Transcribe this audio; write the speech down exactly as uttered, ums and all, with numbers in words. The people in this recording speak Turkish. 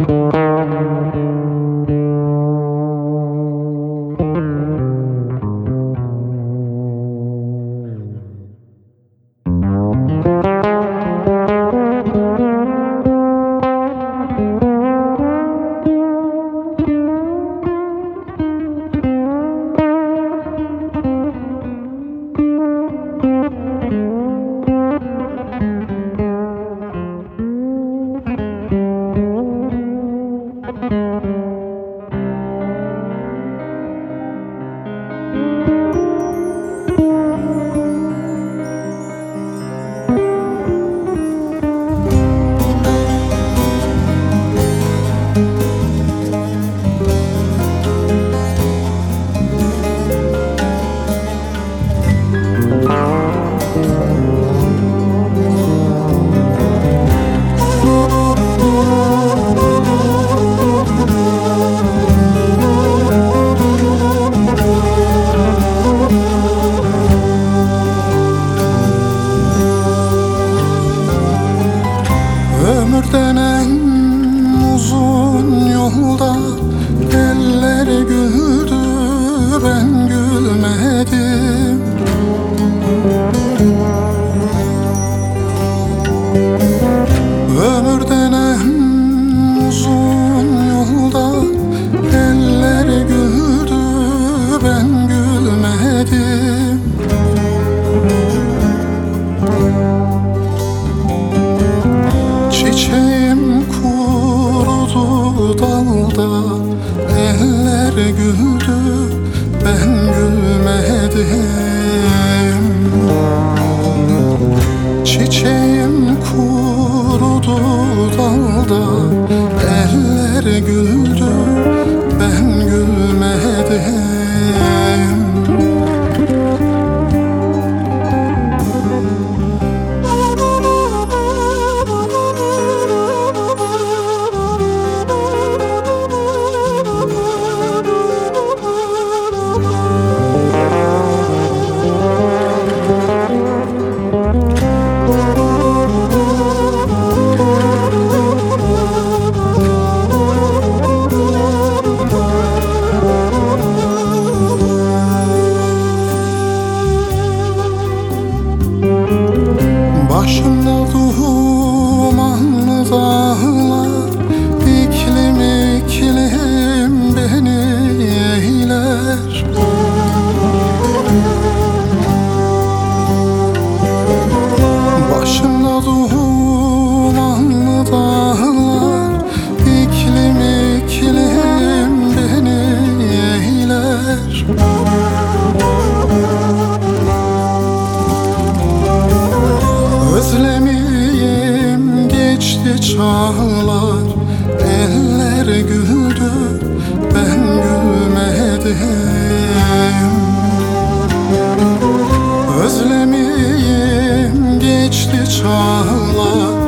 Ömürden en uzun yolda eller güldü, ben gülmedim. Ömürden en uzun yolda eller güldü, ben gülmedim. Çiçeğim kurudu dalda, eller güldü, ben gülmedim. Çiçeğim kurudu dalda, eller güldü, ben gülmedim. Başımda dumanlı dağlar, iklim iklim beni eyler. Başımda dumanlı dağlar, iklim iklim beni eyler. Özlemiyim geçti çağlar, eller güldü, ben gülmedim. Özlemiyim geçti çağlar,